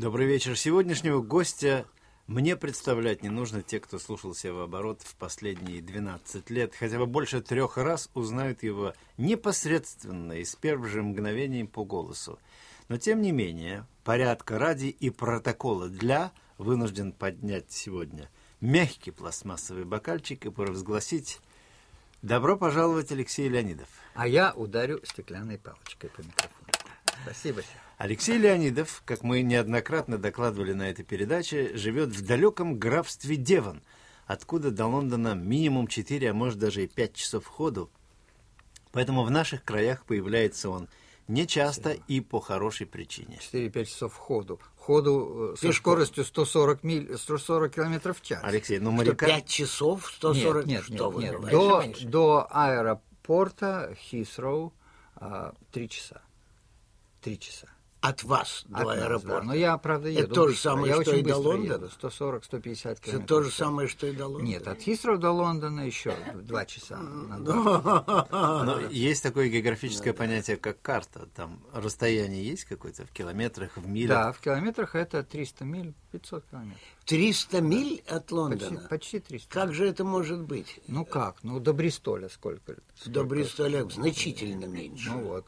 Добрый вечер. Сегодняшнего гостя мне представлять не нужно. Те, кто слушал «Севооборот» в последние 12 лет, хотя бы больше 3 раз узнают его непосредственно и с первым же мгновением по голосу. Но, тем не менее, порядка ради и протокола для вынужден поднять сегодня мягкий пластмассовый бокальчик и провозгласить «Добро пожаловать, Алексей Леонидов». А я ударю стеклянной палочкой по микрофону. Спасибо. Алексей Леонидов, как мы неоднократно докладывали на этой передаче, живет в далеком графстве Девон, откуда до Лондона минимум 4, а может даже и 5 часов ходу. Поэтому в наших краях появляется он нечасто и по хорошей причине. 4-5 часов ходу. Ходу со скоростью 140 км в час. Алексей, ну моряка... 5 часов, 140... Нет. До аэропорта Хисроу 3 часа. 3 часа. От вас до аэропорта. Да. Но я, правда, еду. Это то же самое, что и до Лондона? 140-150 км. Это то же самое, что и до Лондона? Нет, от Хисроу до Лондона еще 2 часа. Но есть такое географическое понятие, как карта. Там расстояние есть какое-то в километрах, в милях? Да, в километрах это 300 миль, 500 километров. 300 миль от Лондона? Почти 300. Как же это может быть? Ну как? Ну до Бристоля сколько? До Бристоля значительно меньше. Ну вот,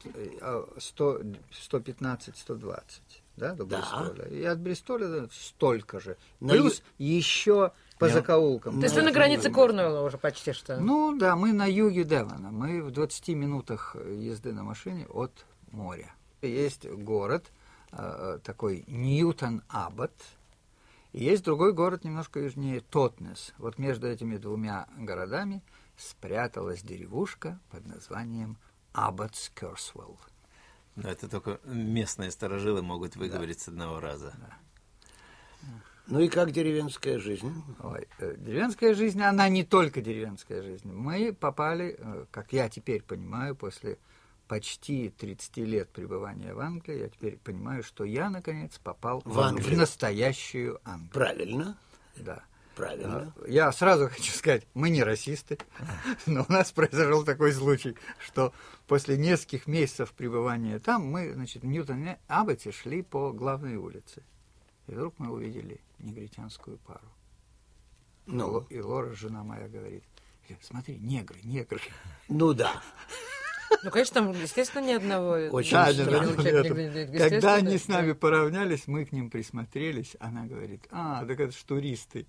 115-120, да, до Бристоля. И от Бристоля столько же. Плюс еще по закоулкам. То есть вы на границе Корнуэлла уже почти что? Ну да, мы на юге Девона. Мы в 20 минутах езды на машине от моря. Есть город такой Ньютон-Аббот. И есть другой город немножко южнее, Тотнес. Вот между этими двумя городами спряталась деревушка под названием Абботскерсвелл. Да, это только местные старожилы могут выговорить с одного раза. Да. Ну и как деревенская жизнь? Деревенская жизнь, она не только деревенская жизнь. Мы попали, как я теперь понимаю, после почти 30 лет пребывания в Англии, я теперь понимаю, что я, наконец, попал в настоящую Англию. Правильно. Да. Правильно. Я сразу хочу сказать, мы не расисты, но у нас произошел такой случай, что после нескольких месяцев пребывания там мы, значит, в Ньютон-Абботе шли по главной улице. И вдруг мы увидели негритянскую пару. Ну. И Лора, жена моя, говорит: смотри, негры. Ну да. Ну, конечно, там, естественно, ни одного. Очень странно. Когда они с нами поравнялись, мы к ним присмотрелись, она говорит: так это ж туристы.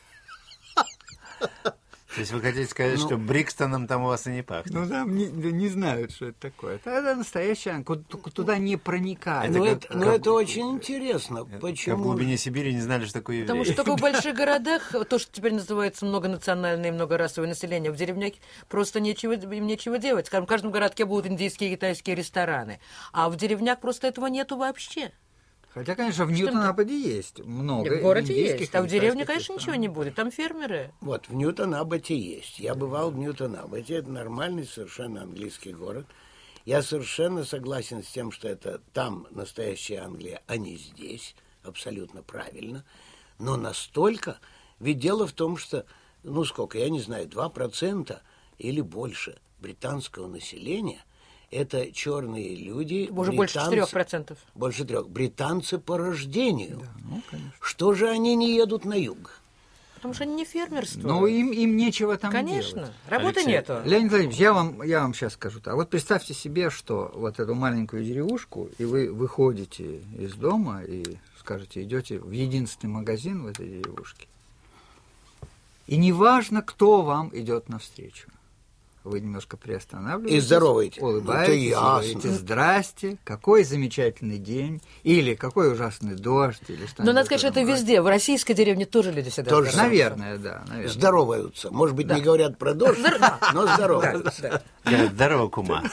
То есть вы хотите сказать, что Брикстоном там у вас и не пахнет? Ну, там не знают, что это такое. Это настоящая, туда не проникает. Это очень интересно. Почему? Как в глубине Сибири не знали, что такое евреи. Потому что только в больших городах, то, что теперь называется многонациональное и многорасовое население, в деревнях просто им нечего делать. Скажем, в каждом городке будут индийские и китайские рестораны. А в деревнях просто этого нету вообще. Хотя, конечно, в Ньютон-Абботе есть много. В городе есть, а в деревне, конечно, ничего не будет. Там фермеры. Вот, в Ньютон-Абботе есть. Я бывал в Ньютон-Абботе. Это нормальный совершенно английский город. Я совершенно согласен с тем, что это там настоящая Англия, а не здесь. Абсолютно правильно. Но настолько... Ведь дело в том, что, я не знаю, 2% или больше британского населения... Это черные люди. Уже больше 4%. Больше 3%. Британцы по рождению. Да, конечно. Что же они не едут на юг? Потому что они не фермерствуют. Но им нечего там делать. Конечно. Работы нету. Леонид Владимирович, я вам сейчас скажу так. Вот представьте себе, что вот эту маленькую деревушку, и вы выходите из дома и, скажете, идете в единственный магазин в этой деревушке. И неважно, кто вам идет навстречу. Вы немножко приостанавливаетесь, и здороваете. Улыбаетесь, говорите: здрасте, какой замечательный день, или какой ужасный дождь, или что-нибудь. Но надо сказать, что это везде. В российской деревне тоже люди всегда здороваются. Наверное, да. Здороваются. Может быть, не говорят про дождь, но здороваются. Здорово, кума.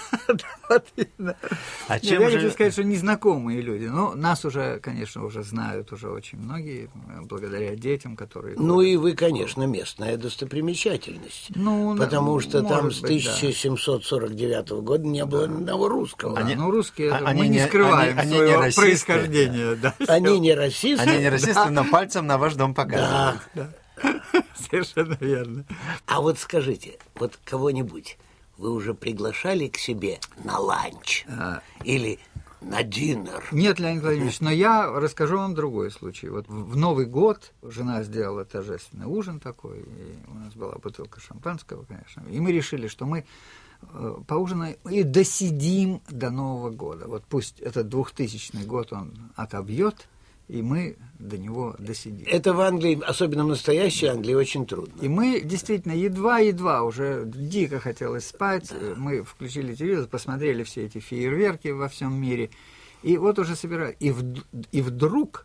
Я хочу сказать, что незнакомые люди. Но нас уже, конечно, уже знают уже очень многие, благодаря детям, которые... Ну и вы, конечно, местная достопримечательность. Потому что там с 1749 года не было ни одного русского. Русские, мы не скрываем своего происхождения. Они не расисты. Они не расисты, но пальцем на ваш дом показывают. Да. Совершенно верно. А вот скажите, вот кого-нибудь вы уже приглашали к себе на ланч? Или На динер. Нет, Леонид Владимирович, но я расскажу вам другой случай. Вот в Новый год жена сделала торжественный ужин такой, и у нас была бутылка шампанского, конечно, и мы решили, что мы поужинаем и досидим до Нового года. Вот пусть этот 2000 год он отобьет, и мы до него досидим. Это в Англии, особенно в настоящей Англии, очень трудно. И мы действительно едва-едва уже дико хотелось спать. Мы включили телевизор, посмотрели все эти фейерверки во всем мире. И вот уже собирались. И вдруг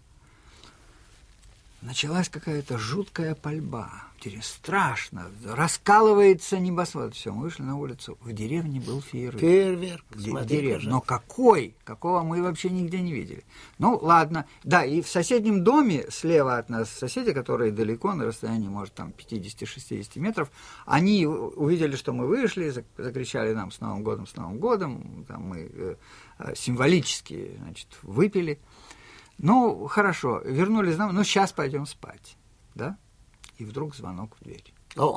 началась какая-то жуткая пальба. Страшно. Раскалывается небосвод. Все, мы вышли на улицу. В деревне был фейерверк. Фейерверк. Смотри, Но какой? Какого мы вообще нигде не видели. Ну, ладно. Да, и в соседнем доме, слева от нас соседи, которые далеко, на расстоянии, может, там, 50-60 метров, они увидели, что мы вышли, закричали нам с Новым годом. Там мы символически, значит, выпили. Ну, хорошо, вернулись домой, ну, сейчас пойдем спать, да? И вдруг звонок в дверь. О!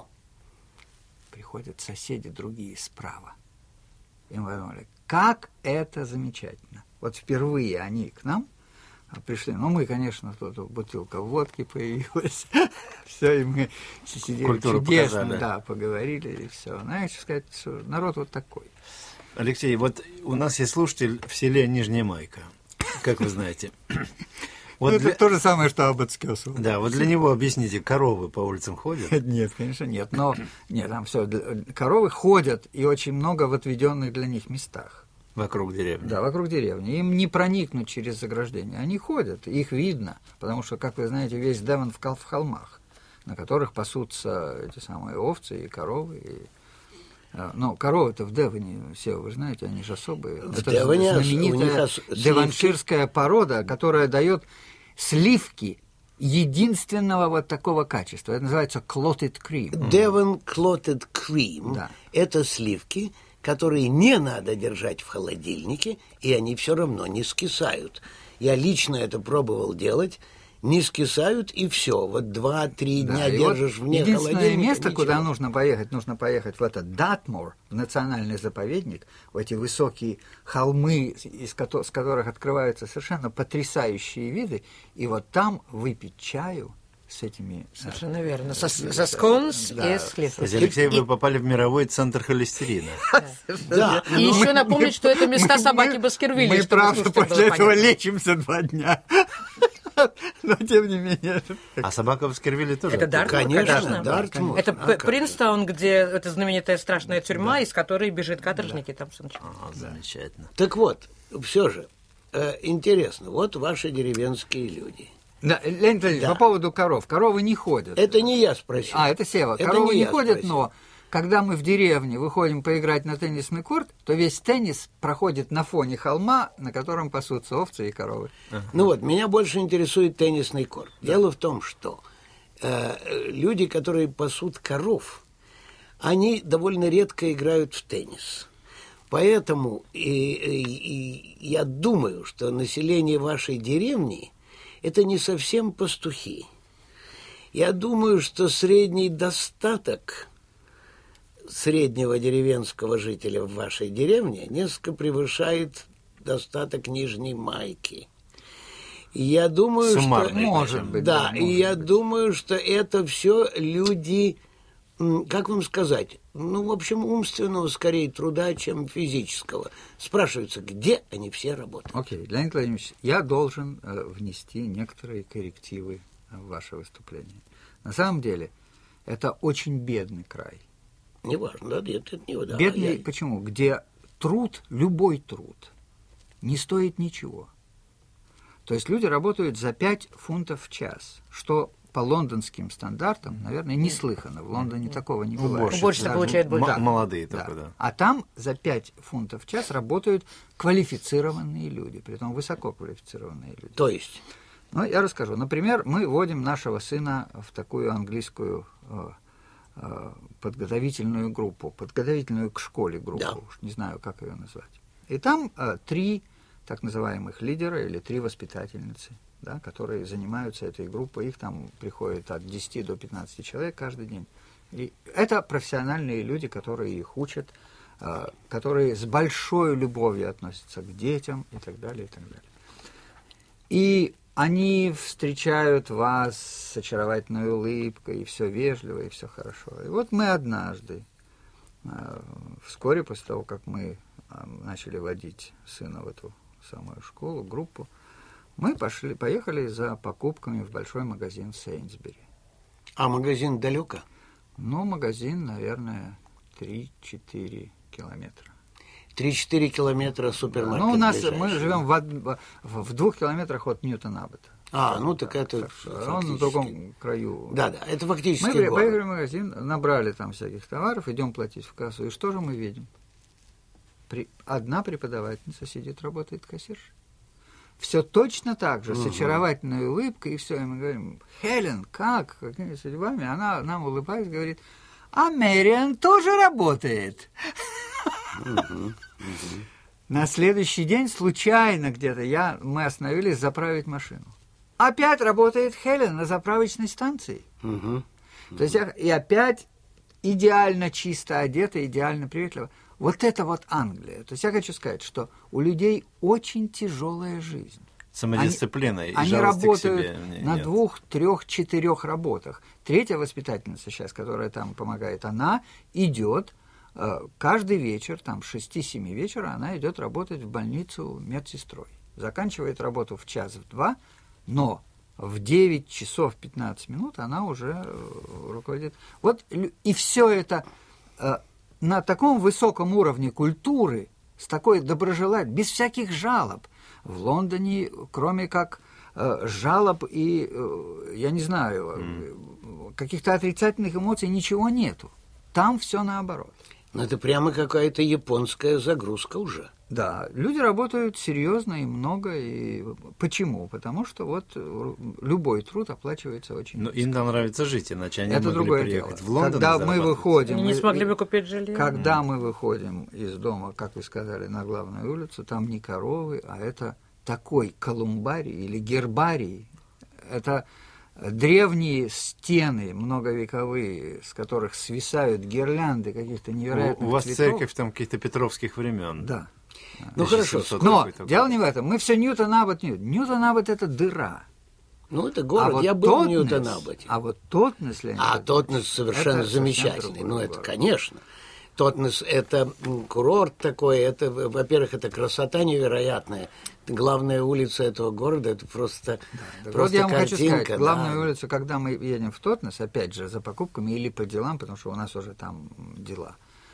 Приходят соседи другие справа. И мы подумали, как это замечательно. Вот впервые они к нам пришли. Ну, мы, конечно, тут бутылка водки появилась. Все, и мы сидели Культуру чудесно, показали. да, поговорили, и все. Ну, я хочу сказать, что народ вот такой. Алексей, вот у нас есть слушатель в селе Нижняя Майка, как вы знаете. Вот это то же самое, что Аббатскёсу. Да, вот для него объясните, коровы по улицам ходят? Нет, конечно, нет. Но нет, там все, коровы ходят, и очень много в отведенных для них местах. Вокруг деревни? Да, вокруг деревни. Им не проникнуть через заграждение. Они ходят, их видно, потому что, как вы знаете, весь Девон в холмах, на которых пасутся эти самые овцы и коровы. Но коровы-то в Девоне, все вы знаете, они же особые. Это Девоне знаменитая девонширская порода, которая дает сливки единственного вот такого качества. Это называется clotted cream. Devon Clotted Cream Да. это сливки, которые не надо держать в холодильнике, и они все равно не скисают. Я лично это пробовал делать. Не скисают, и все. Вот 2-3 дня и держишь вот вне единственное холодильника. место, ничего. куда нужно поехать в этот Датмор, в национальный заповедник, в эти высокие холмы, с которых открываются совершенно потрясающие виды, и вот там выпить чаю с этими... Совершенно верно. Со сконс Да. и с хлебом. Алексей, вы попали в мировой центр холестерина. Да. И еще напомнить, что это места собаки Баскервилей. Мы, чтобы правда, слушателям после было этого понятно. лечимся 2 дня. Но, тем не менее... А собака в Баскервилле тоже? Это Дартмур, Конечно, Дартмур. Это А как Принстаун, где это знаменитая страшная тюрьма, из которой бежит каторжники. Там все начинается. Замечательно. Так вот, все же, интересно, вот ваши деревенские люди. Да, Леонид Владимирович, Да. по поводу коров. Коровы не ходят. Это не я спросил. Это Сева. Это Коровы не не я ходят, спросил. но когда мы в деревне выходим поиграть на теннисный корт, то весь теннис проходит на фоне холма, на котором пасутся овцы и коровы. Ну вот, меня больше интересует теннисный корт. Дело в том, что люди, которые пасут коров, они довольно редко играют в теннис. Поэтому я думаю, что население вашей деревни – это не совсем пастухи. Я думаю, что средний достаток среднего деревенского жителя в вашей деревне несколько превышает достаток Нижней Майки. И я думаю, Суммарный, что... может быть, Да, да, и может я быть. думаю, что это все люди, как вам сказать, ну, в общем, умственного скорее труда, чем физического. Спрашивается, где они все работают? Окей, Леонид Владимирович, я должен внести некоторые коррективы в ваше выступление. На самом деле, это очень бедный край. Неважно, да, это не да, Бедный, я- почему? Где труд, любой труд, не стоит ничего. То есть люди работают за 5 фунтов в час, что по лондонским стандартам, наверное, неслыханно. В Лондоне такого не бывает. Уборщица Даже- получает больше. Да. Молодые Да. только, да. А там за 5 фунтов в час работают квалифицированные люди, притом высококвалифицированные люди. То есть, Ну, я расскажу. Например, мы водим нашего сына в такую английскую подготовительную группу, подготовительную к школе группу, Да. уж не знаю, как ее назвать. И там 3 так называемых лидера или 3 воспитательницы, да, которые занимаются этой группой. Их там приходит от 10 до 15 человек каждый день. И это профессиональные люди, которые их учат которые с большой любовью относятся к детям и так далее, и так далее. И они встречают вас с очаровательной улыбкой, и все вежливо, и все хорошо. И вот мы однажды, вскоре после того, как мы начали водить сына в эту самую школу, группу, мы поехали за покупками в большой магазин в Сейнсбери. А магазин далеко? Ну, магазин, наверное, 3-4 километра. 3-4 километра супермаркет. Ну, ближайший. мы живем в 2 километрах от Ньютон-Аббота. Ну так это Он на другом краю. Да, это фактически Мы город. поехали в магазин, набрали там всяких товаров, идем платить в кассу. И что же мы видим? Одна преподавательница сидит, работает кассиршей. Все точно так же, с очаровательной улыбкой, и все. И мы говорим: Хелен, как? Какими судьбами? Она нам улыбается, говорит: а Мэриан тоже работает. На следующий день случайно где-то мы остановились заправить машину. Опять работает Хелен на заправочной станции. То есть и опять идеально чисто одета, идеально приветливо. Вот это вот Англия. То есть я хочу сказать, что у людей очень тяжелая жизнь. Самодисциплина и они жалости работают к себе на нет. 2, 3, 4 работах. Третья воспитательница сейчас, которая там помогает, она идет каждый вечер, там, с 6-7 вечера, она идет работать в больницу медсестрой. Заканчивает работу в 1-2, но в 9 часов 15 минут она уже руководит. Вот и все это на таком высоком уровне культуры, с такой доброжелательностью, без всяких жалоб. В Лондоне, кроме как жалоб и, я не знаю, каких-то отрицательных эмоций, ничего нету. Там все наоборот. Ну, это прямо какая-то японская загрузка уже. Да, люди работают серьезно и много. И почему? Потому что вот любой труд оплачивается очень Но низко. им там нравится жить, иначе они Это могли другое приехать дело. в Лондон. Когда и мы зарабатывать. выходим... Они не смогли бы купить жилье. Когда мы выходим из дома, как вы сказали, на главную улицу, там не коровы, а это такой колумбарий или гербарий. Это древние стены многовековые, с которых свисают гирлянды каких-то невероятных У вас цветов. церковь там каких-то петровских времен. Да. Ну, хорошо. 1700 Но какой-то дело год. не в этом. Мы все Ньютон-Аббот. Ньютон-Аббот — это дыра. Ну, это город. вот Я был в Тотнес- Ньютон-Абботе. А вот Тотнес, Леонид Тотнес совершенно это замечательный. совсем Ну, другой это, город. конечно. Тотнес – это курорт такой. Это, во-первых, это красота невероятная. Главная улица этого города – это просто, Так просто вот я вам хочу картинка. сказать, главную да. улицу, когда мы едем в Тотнес, опять же, за покупками или по делам, потому что у нас уже там дела,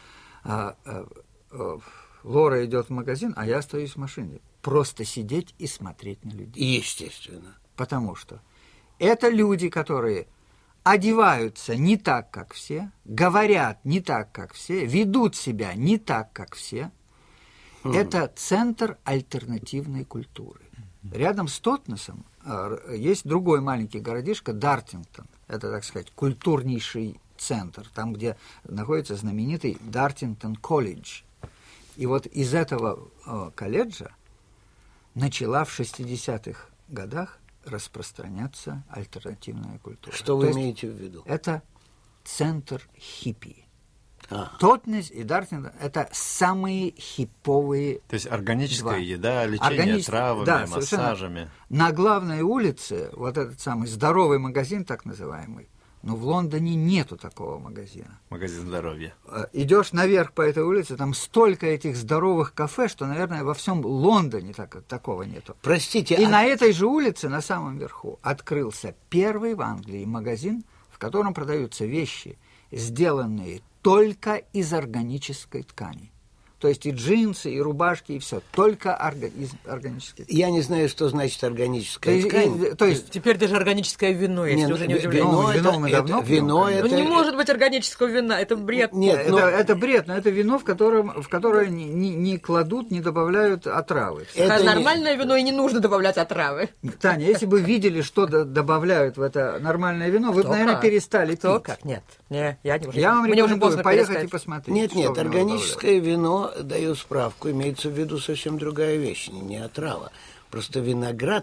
Лора идет в магазин, а я остаюсь в машине. Просто сидеть и смотреть на людей. Естественно. Потому что это люди, которые одеваются не так, как все, говорят не так, как все, ведут себя не так, как все. Это центр альтернативной культуры. Рядом с Тотнесом есть другой маленький городишко Дартингтон. Это, так сказать, культурнейший центр, там, где находится знаменитый Дартингтон колледж. И вот из этого колледжа начала в 60-х годах распространяться альтернативная культура. Что То вы есть имеете в виду? это центр хиппи. А. Тотнес и Дартингтон – это самые хиповые. То есть органическая Два. еда, лечение Органическая, травами, да, совершенно. массажами. На главной улице, вот этот самый здоровый магазин, так называемый, но в Лондоне нету такого магазина. Магазин здоровья. Идешь наверх по этой улице, там столько этих здоровых кафе, что, наверное, во всем Лондоне такого нету. Простите, И на этой же улице, на самом верху, открылся первый в Англии магазин, в котором продаются вещи, сделанные только из органической ткани. То есть и джинсы, и рубашки, и все, только из органической ткани. я не знаю, что значит органическая ткань. То есть Теперь даже органическое вино, если уже не удивляетесь. вино мы давно пьем, вино конечно. Ну, не может быть органического вина, это бред. Нет, это бред, но это вино, в которое не кладут, не добавляют отравы. это не- Нормальное вино и не нужно добавлять отравы. Таня, если бы видели, что добавляют в это нормальное вино, вы бы, наверное, перестали Кто пить. как? Нет. Не, я не Я вам Мне уже рекомендую поздно поехать перестать. и посмотреть. Нет, что в него органическое вино, даю справку, имеется в виду совсем другая вещь, не отрава. Просто виноград,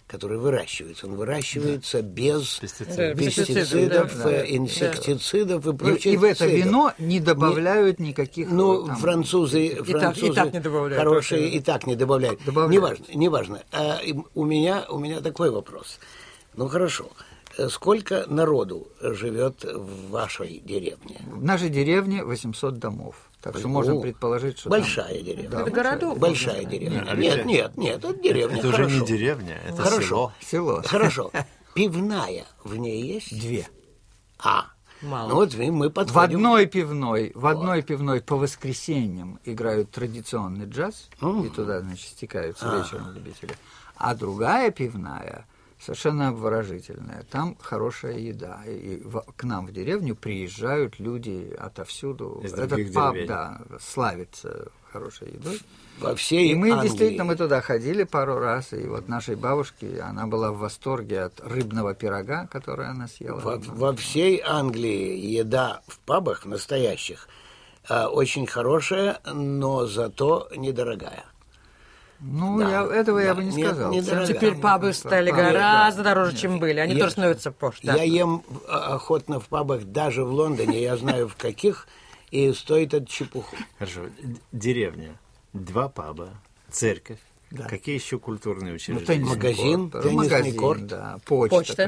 который выращивается. Он выращивается без Пестицидов. пестицидов, Да. инсектицидов и прочих. И в это цидов. вино не добавляют никаких... Ну, там, французы и так не добавляют. хорошие и так не добавляют. Добавляют. Неважно. У меня такой вопрос. Ну, хорошо. Сколько народу живет в вашей деревне? В нашей деревне 800 домов. Так что можно предположить, что большая там... деревня. Да, Это городок? Большая деревня. Алексей, Нет, это деревня. Это уже не деревня, это Хорошо. село. Село. Хорошо. Пивная в ней есть? 2. Мало. Ну вот мы В подходим. одной пивной по воскресеньям играют традиционный джаз, и туда, значит, стекаются вечером любители. А другая пивная совершенно обворожительная. Там хорошая еда. И к нам в деревню приезжают люди отовсюду. Из других Этот паб, деревень. да, славится хорошей едой. Во всей И мы Англии. действительно, мы туда ходили пару раз, и вот нашей бабушке, она была в восторге от рыбного пирога, который она съела. Во всей Англии еда в пабах настоящих очень хорошая, но зато недорогая. Ну, Да, я бы не нет, сказал. недорогая. Теперь пабы стали Пабы, гораздо да. дороже, чем были. Они тоже становятся позже. Да. Я ем охотно в пабах даже в Лондоне, я знаю в каких, и стоит это чепуху. Хорошо. Деревня. 2 паба. Церковь. Да. Какие еще культурные Ну, учреждения? теннисный Магазин, корт, теннисный магазин, корт. да, почта,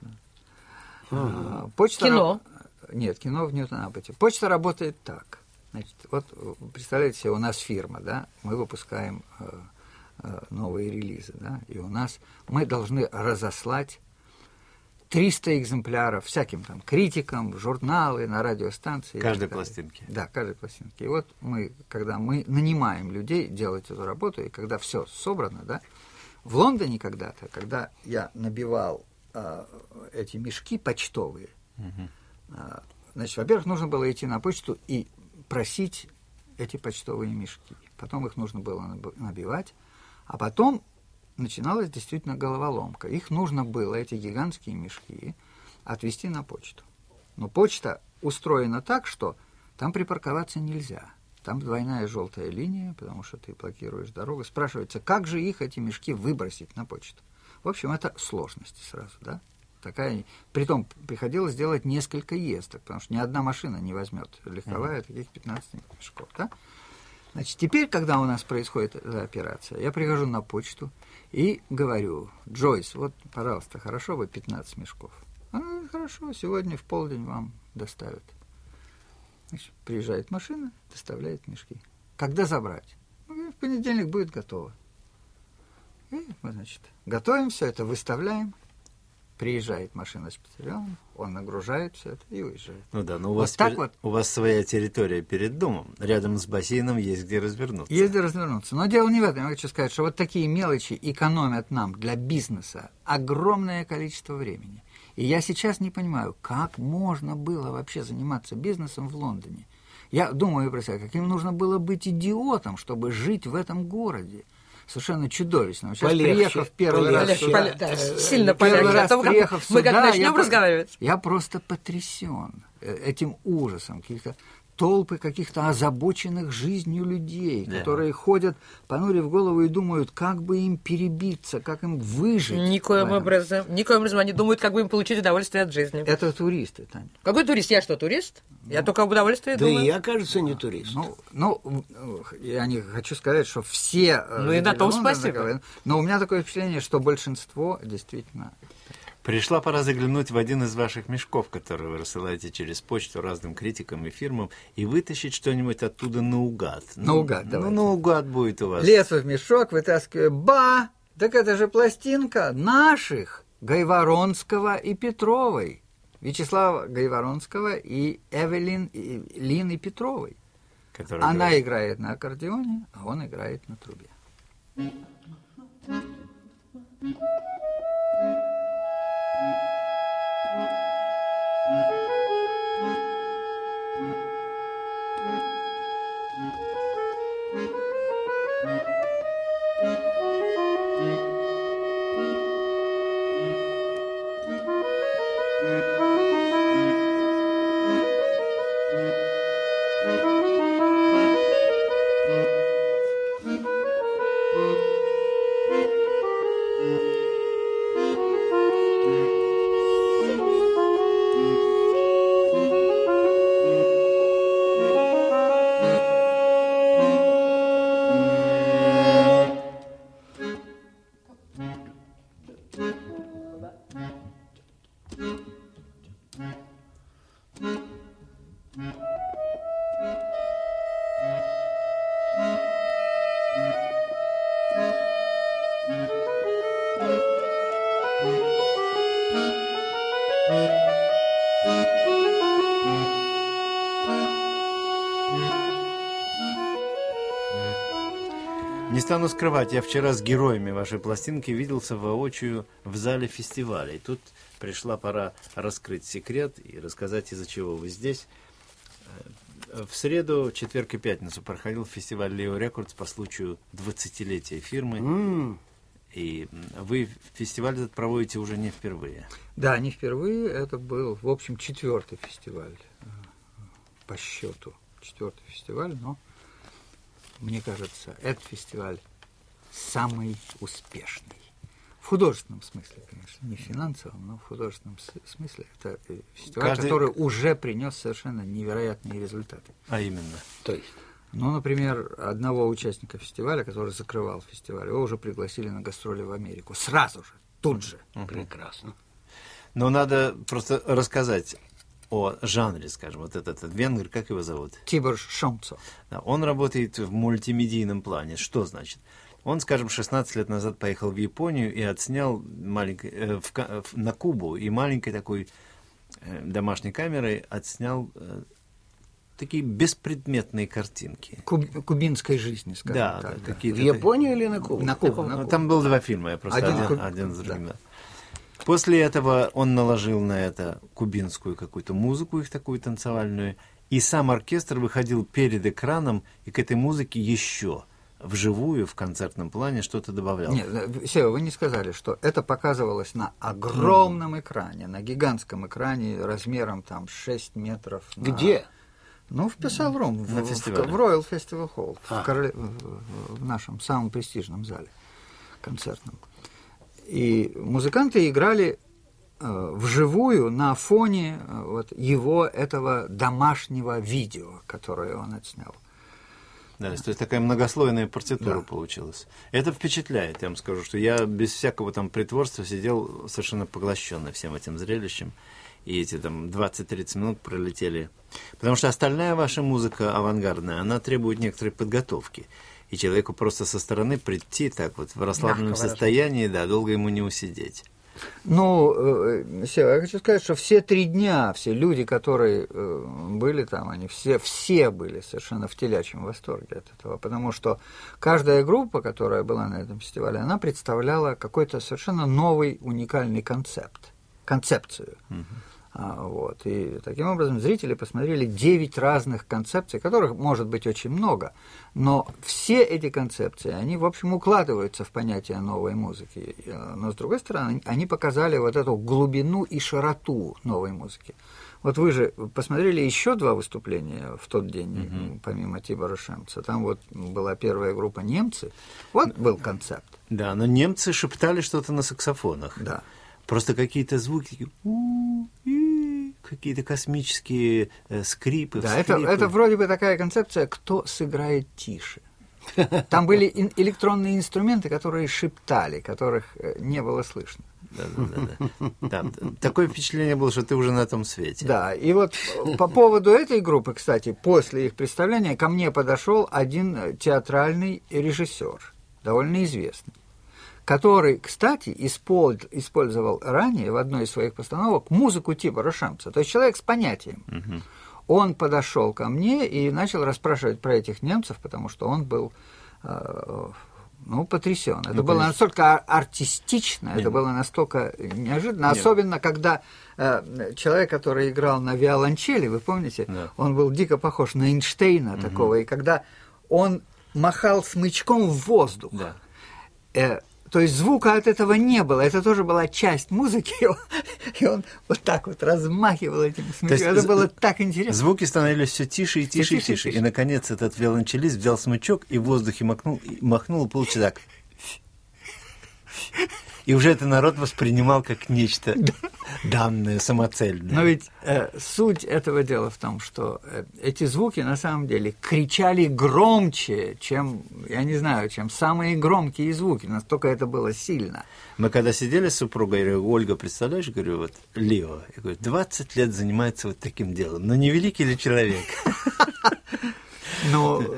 конечно. Почта Кино. Нет, кино в Ньютон-Абботе. Почта работает так. Значит, вот представляете себе, у нас фирма, да, мы выпускаем новые релизы, да, и у нас мы должны разослать 300 экземпляров всяким там критикам, журналы, на радиостанции. Каждой пластинки. Да, каждой пластинки. И вот когда мы нанимаем людей делать эту работу, и когда все собрано, да, в Лондоне когда-то, когда я набивал эти мешки почтовые, значит, во-первых, нужно было идти на почту и просить эти почтовые мешки. Потом их нужно было набивать, а потом начиналась действительно головоломка. Их нужно было, эти гигантские мешки, отвезти на почту. Но почта устроена так, что там припарковаться нельзя. Там двойная желтая линия, потому что ты блокируешь дорогу. Спрашивается, как же их, эти мешки, выбросить на почту? В общем, это сложности сразу, да? Притом приходилось делать несколько ездок, потому что ни одна машина не возьмет легковая таких 15 мешков, да? Значит, теперь, когда у нас происходит эта операция, я прихожу на почту и говорю: Джойс, вот, пожалуйста, хорошо бы 15 мешков. Хорошо, сегодня в полдень вам доставят. Значит, приезжает машина, доставляет мешки. Когда забрать? В понедельник будет готово. И мы, значит, готовим все это, выставляем. Приезжает машина с почтальоном, он нагружает все это и уезжает. Ну да, но у Вот вас, так вот. у вас своя территория перед домом. Рядом с бассейном есть где развернуться. Есть где развернуться. Но дело не в этом. Я хочу сказать, что вот такие мелочи экономят нам для бизнеса огромное количество времени. И я сейчас не понимаю, как можно было вообще заниматься бизнесом в Лондоне. Я думаю про себя, каким нужно было быть идиотом, чтобы жить в этом городе. Совершенно чудовищно. Сейчас, приехав первый раз сюда, сильно первый полегче. раз приехав Мы сюда, как начнем разговаривать. я просто потрясен этим ужасом. Каких-то толпы каких-то озабоченных жизнью людей, которые ходят, понурив голову и думают, как бы им перебиться, как им выжить. Никоим образом они думают, как бы им получить удовольствие от жизни. Это туристы, Таня. Какой турист? Я что, турист? Я только об удовольствии Да думаю. и я, кажется, не турист. Я не хочу сказать, что все... Ну и на том спасибо. Но у меня такое впечатление, что большинство действительно... Пришла пора заглянуть в один из ваших мешков, которые вы рассылаете через почту разным критикам и фирмам, и вытащить что-нибудь оттуда наугад. Наугад, давайте. Наугад будет у вас. Лезу в мешок, вытаскиваю. Так это же пластинка наших, Гайворонского и Петровой. Вячеслава Гайворонского и Эвелин Лины Петровой. Она играет на аккордеоне, а он играет на трубе. Не стану скрывать, я вчера с героями вашей пластинки виделся воочию в зале фестиваля. И тут пришла пора раскрыть секрет и рассказать, из-за чего вы здесь. В среду, четверг и пятницу проходил фестиваль Leo Records по случаю 20-летия фирмы. И вы фестиваль этот проводите уже не впервые. Да, не впервые. Это был, в общем, 4-й фестиваль по счету. 4-й фестиваль, но мне кажется, этот фестиваль самый успешный. В художественном смысле, конечно, не в финансовом, но в художественном смысле. Это фестиваль, который уже принес совершенно невероятные результаты. А именно? То есть? Ну, например, одного участника фестиваля, который закрывал фестиваль, его уже пригласили на гастроли в Америку. Сразу же, тут же. Прекрасно. Но надо просто рассказать о жанре, скажем, вот этот венгр, как его зовут? Тибор Шомцо. Да, он работает в мультимедийном плане. Что значит? Он, скажем, 16 лет назад поехал в Японию и отснял на Кубу, и маленькой такой домашней камерой отснял такие беспредметные картинки. Кубинской жизни, скажем да, так. Да. В Японию или на Кубу? На Кубу. Там было 2 фильма, я просто один за другим. Да. После этого он наложил на это кубинскую какую-то музыку, их такую танцевальную, и сам оркестр выходил перед экраном и к этой музыке еще вживую, в концертном плане что-то добавлял. Нет, Сева, вы не сказали, что это показывалось на огромном экране, на гигантском экране размером там 6 метров. Где? Ну, в Песалрум, в Royal Festival Hall, в нашем самом престижном зале концертном. И музыканты играли вживую на фоне вот его этого домашнего видео, которое он отснял. Да, то есть такая многослойная партитура получилась. Это впечатляет, я вам скажу, что я без всякого там притворства сидел совершенно поглощенный всем этим зрелищем. И эти там 20-30 минут пролетели. Потому что остальная ваша музыка авангардная, она требует некоторой подготовки. И человеку просто со стороны прийти так вот в расслабленном состоянии, да, долго ему не усидеть. Ну, Сева, я хочу сказать, что все 3 дня, все люди, которые были там, они все были совершенно в телячьем восторге от этого, потому что каждая группа, которая была на этом фестивале, она представляла какой-то совершенно новый, уникальный концепцию. Вот. И таким образом зрители посмотрели 9 разных концепций, которых может быть очень много, но все эти концепции, они, в общем, укладываются в понятие новой музыки. Но, с другой стороны, они показали вот эту глубину и широту новой музыки. Вот вы же посмотрели еще 2 выступления в тот день, помимо Тибора Шомцо. Там вот была первая группа «Немцы». Вот был концепт. Да, но немцы шептали что-то на саксофонах. Да. Просто какие-то звуки, какие-то космические скрипы. Да, это вроде бы такая концепция, кто сыграет тише. Там были электронные инструменты, которые шептали, которых не было слышно. Да. Такое впечатление было, что ты уже на том свете. Да, и вот по поводу этой группы, кстати, после их представления ко мне подошел один театральный режиссер, довольно известный, который, кстати, использовал ранее в одной из своих постановок музыку Тибора Шомцо, то есть человек с понятием. Он подошел ко мне и начал расспрашивать про этих немцев, потому что он был потрясен. Это было настолько артистично, это было настолько неожиданно, особенно когда человек, который играл на виолончели, вы помните, он был дико похож на Эйнштейна такого, и когда он махал смычком в воздух, то есть звука от этого не было, это тоже была часть музыки, и он вот так вот размахивал этим смычком, это было так интересно. Звуки становились все тише и тише и тише, и, наконец, этот виолончелист взял смычок и в воздухе махнул, и получилось так. И уже это народ воспринимал как нечто данное, самоцельное. Но ведь суть этого дела в том, что эти звуки на самом деле кричали громче, чем, я не знаю, чем самые громкие звуки, настолько это было сильно. Мы когда сидели с супругой, я говорю: Ольга, представляешь, говорю, вот Лео, я говорю, 20 лет занимается вот таким делом, но не великий ли человек? Ну,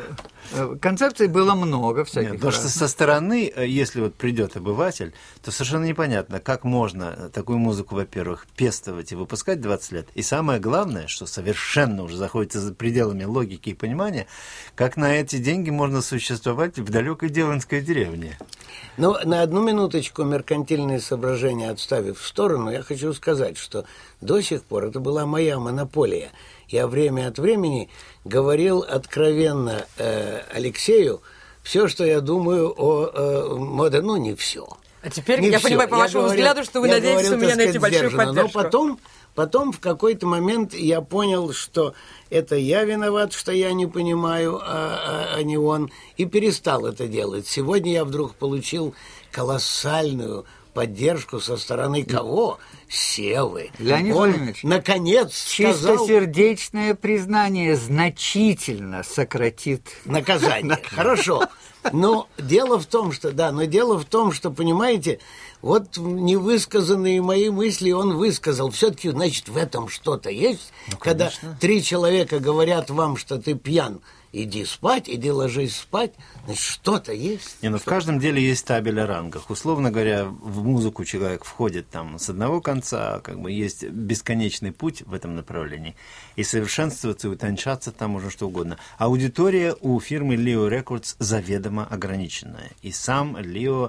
Концепций было много всяких. Нет, потому что со стороны, если вот придет обыватель, то совершенно непонятно, как можно такую музыку, во-первых, пестовать и выпускать 20 лет. И самое главное, что совершенно уже заходит за пределами логики и понимания, как на эти деньги можно существовать в далекой деревенской деревне. Но на одну минуточку меркантильные соображения отставив в сторону, я хочу сказать, что до сих пор это была моя монополия. Я время от времени говорил откровенно Алексею все, что я думаю о моде, ну не все. А теперь я понимаю по вашему взгляду, что вы надеетесь у меня найти большую поддержку. Но потом в какой-то момент я понял, что это я виноват, что я не понимаю, а не он, и перестал это делать. Сегодня я вдруг получил колоссальную поддержку со стороны кого? Севы. Леонид Он, Владимирович, наконец, сказал... чистосердечное признание значительно сократит... Наказание. Хорошо. Но дело в том, что, понимаете, вот невысказанные мои мысли он высказал. Все-таки, значит, в этом что-то есть. Когда 3 человека говорят вам, что ты пьян, иди спать, иди ложись спать, значит, что-то есть. Не, но в каждом деле есть табель о рангах. Условно говоря, в музыку человек входит там с одного конца, как бы есть бесконечный путь в этом направлении. И совершенствоваться, и утончаться там можно что угодно. Аудитория у фирмы Leo Records заведомо ограниченная. И сам Leo,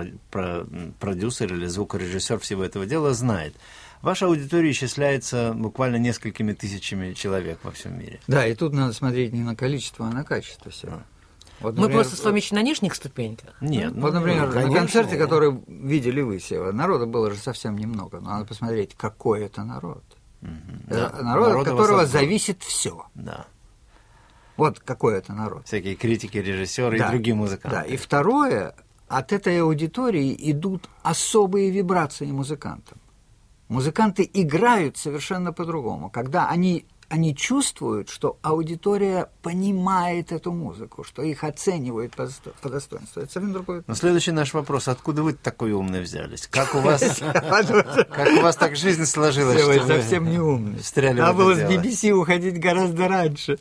продюсер или звукорежиссер всего этого дела, знает. Ваша аудитория исчисляется буквально несколькими тысячами человек во всем мире. Да, и тут надо смотреть не на количество, а на качество всего. Вот, Мы просто с вами еще на нижних ступеньках. Нет, вот, например, на концерте, который видели вы, Сева, народа было же совсем немного. Но надо посмотреть, какой это народ. Народ, от которого зависит все. Да. Вот какой это народ. Всякие критики, режиссеры и другие музыканты. Да, и второе, от этой аудитории идут особые вибрации музыкантам. Музыканты играют совершенно по-другому, когда они чувствуют, что аудитория понимает эту музыку, что их оценивают по достоинству. Это совсем другое. Но следующий наш вопрос. Откуда вы такой умный взялись? Как у вас так жизнь сложилась, что вы вы совсем не умный. встряли в Надо это было с дело? BBC уходить гораздо раньше.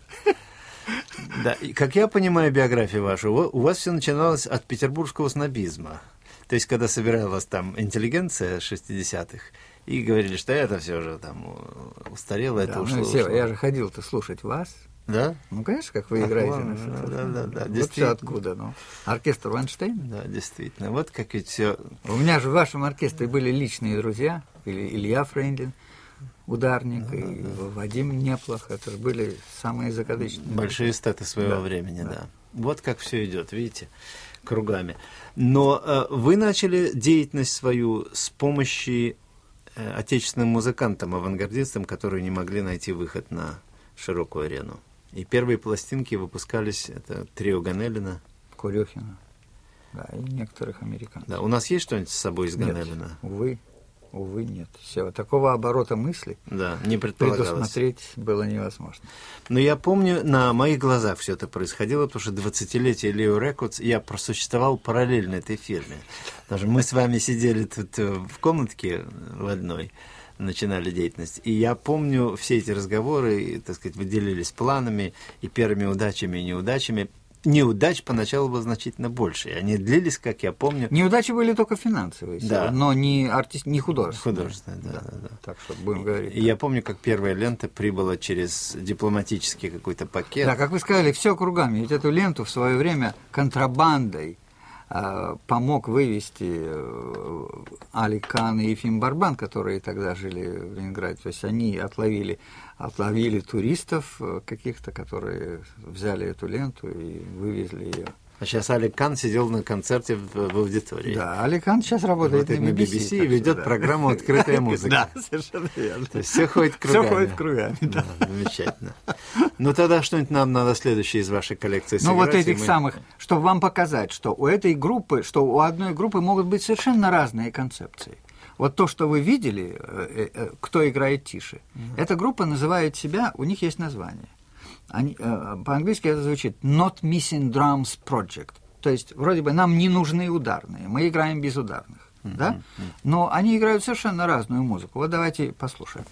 Да, и как я понимаю биографию вашу, у вас все начиналось от петербургского снобизма. То есть, когда собиралась там интеллигенция 60-х, и говорили, что это все уже там устарело, это ушло. Я же ходил-то слушать вас. Да? Ну, конечно, как вы играете на Да, вот все откуда, ну. Оркестр Вайнштейн? Да, действительно. Вот как ведь все. У меня же в вашем оркестре были личные друзья. Илья Фрейндлин, ударник, и Вадим Неплох. Это же были самые закадычные. Большие эстеты своего времени, да. Вот как все идет, видите, кругами. Но вы начали деятельность свою с помощи отечественным музыкантам, авангардистам, которые не могли найти выход на широкую арену. И первые пластинки выпускались, это трио Ганелина. Курехина, да, и некоторых американцев. Да, у нас есть что-нибудь с собой из Ганелина? Нет, увы, нет. Все, такого оборота мысли не предполагалось. Предусмотреть было невозможно. Но я помню, на моих глазах все это происходило, потому что 20-летие Leo Records я просуществовал параллельно этой фирме. Даже мы с вами сидели тут в комнатке в одной, начинали деятельность. И я помню все эти разговоры, и, так сказать, вы делились планами и первыми удачами и неудачами. Неудач поначалу было значительно больше, и они длились, как я помню. Неудачи были только финансовые, да. Но не художественные. Художественные, да. Так что будем говорить. И я помню, как первая лента прибыла через дипломатический какой-то пакет. Да, как вы сказали, все кругами. Ведь эту ленту в свое время контрабандой помог вывести Али Кан и Ефим Барбан, которые тогда жили в Ленинграде. То есть они отловили туристов каких-то, которые взяли эту ленту и вывезли ее. А сейчас Али Кан сидел на концерте в аудитории. Да, Али Кан сейчас работает на BBC и ведет программу «Открытая музыка». Да, совершенно верно. То есть все ходит кругами. Все ходит кругами, да. Замечательно. Ну тогда что-нибудь нам надо следующее из вашей коллекции сыграть. Ну вот этих самых, чтобы вам показать, что у этой группы, что у одной группы могут быть совершенно разные концепции. Вот то, что вы видели, кто играет тише, эта группа называет себя, у них есть название. По-английски это звучит «Not Missing Drums Project». То есть, вроде бы, нам не нужны ударные, мы играем без ударных. Да? Но они играют совершенно разную музыку. Вот давайте послушаем.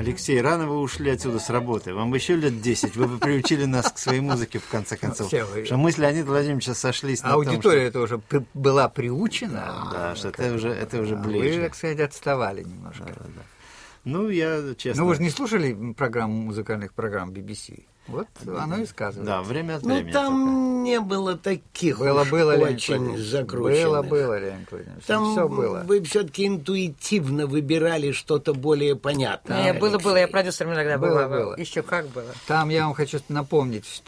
Алексей, рано вы ушли отсюда с работы. Вам бы еще лет 10. Вы бы приучили нас к своей музыке, в конце концов. Потому что мы с Леонидом Владимировичем сошлись на том, что... Аудитория это уже была приучена. Да, что это уже ближе. Вы, так сказать, отставали немножко. Да. Ну, я честно... Ну, вы же не слушали музыкальных программ BBC? Вот оно и сказано. Да, время от времени. Ну, там не было таких было, очень закрученных. Было, Леонид Владимирович. Там все было. Вы все-таки интуитивно выбирали что-то более понятное. Было, я продюсером иногда была. Было. Еще как было. Там, я вам хочу напомнить, в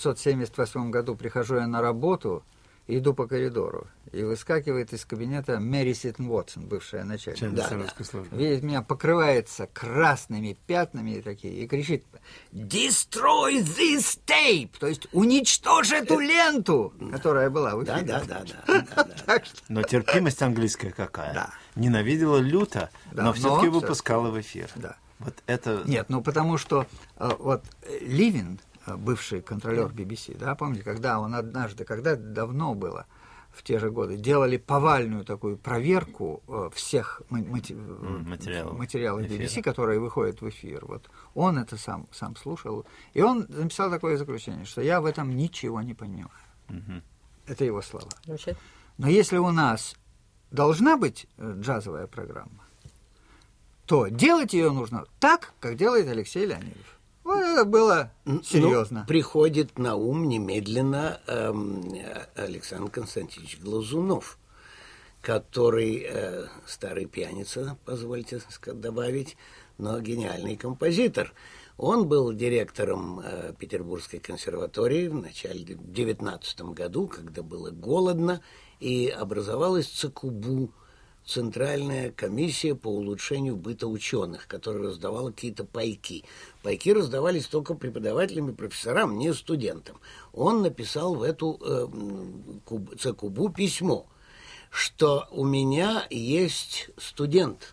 1978 году прихожу я на работу, иду по коридору, и выскакивает из кабинета Мэри Ситон Уотсон, бывшая начальница. Русской службы. Видит меня, покрывается красными пятнами такие, и кричит: «Destroy this tape!» То есть уничтожь эту ленту, которая была в эфире. Да. Но терпимость английская какая. Да. Ненавидела люто, Да, но все-таки но выпускала в эфир. Да. Вот это... Нет, ну потому что вот Ливин, бывший контролер BBC, да, помните, когда он однажды, когда давно было, в те же годы, делали повальную такую проверку всех материалов BBC, которые выходят в эфир. Вот он это сам слушал, и он написал такое заключение, что я в этом ничего не понимаю. Это его слова. Но если у нас должна быть джазовая программа, то делать ее нужно так, как делает Алексей Леонидов. Вот это было серьезно. Ну, приходит на ум немедленно Александр Константинович Глазунов, который старый пьяница, позвольте добавить, но гениальный композитор. Он был директором Петербургской консерватории в начале 19 году, когда было голодно, и образовалась ЦКУБУ, Центральная комиссия по улучшению быта ученых, которая раздавала какие-то пайки. Пайки раздавались только преподавателям и профессорам, не студентам. Он написал в эту ЦКУБУ письмо, что у меня есть студент,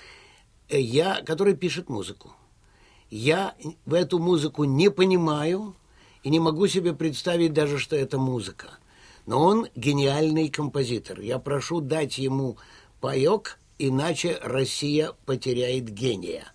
который пишет музыку. Я в эту музыку не понимаю и не могу себе представить даже, что это музыка. Но он гениальный композитор. Я прошу дать ему паёк, иначе Россия потеряет гения.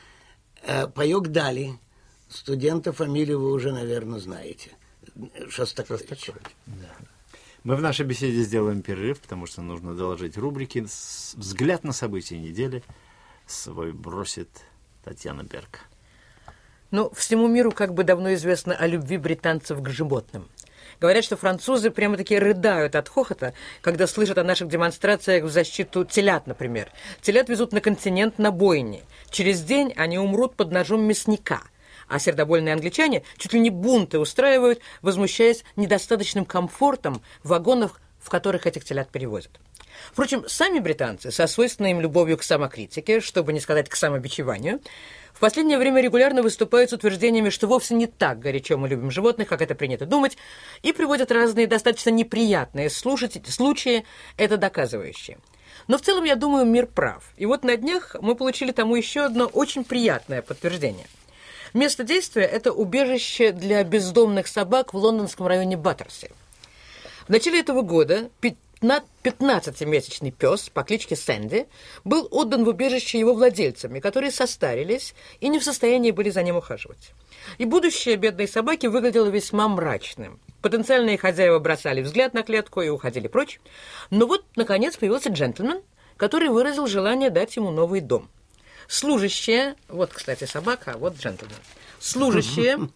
Паёк дали. Студента фамилию вы уже, наверное, знаете. Шостакович. Да. Мы в нашей беседе сделаем перерыв, потому что нужно доложить рубрики. Взгляд на события недели свой бросит Татьяна Берг. Ну, всему миру как бы давно известно о любви британцев к животным. Говорят, что французы прямо-таки рыдают от хохота, когда слышат о наших демонстрациях в защиту телят, например. Телят везут на континент на бойни. Через день они умрут под ножом мясника. А сердобольные англичане чуть ли не бунты устраивают, возмущаясь недостаточным комфортом в вагонах, в которых этих телят перевозят. Впрочем, сами британцы, со свойственной им любовью к самокритике, чтобы не сказать к самобичеванию, в последнее время регулярно выступают с утверждениями, что вовсе не так горячо мы любим животных, как это принято думать, и приводят разные достаточно неприятные случаи, это доказывающие. Но в целом, я думаю, мир прав. И вот на днях мы получили тому еще одно очень приятное подтверждение. Место действия – это убежище для бездомных собак в лондонском районе Баттерси. В начале этого года 15-месячный пес по кличке Сэнди был отдан в убежище его владельцами, которые состарились и не в состоянии были за ним ухаживать. И будущее бедной собаки выглядело весьма мрачным. Потенциальные хозяева бросали взгляд на клетку и уходили прочь. Но вот, наконец, появился джентльмен, который выразил желание дать ему новый дом. Служащие, вот, кстати, собака, а вот джентльмен. Служащие,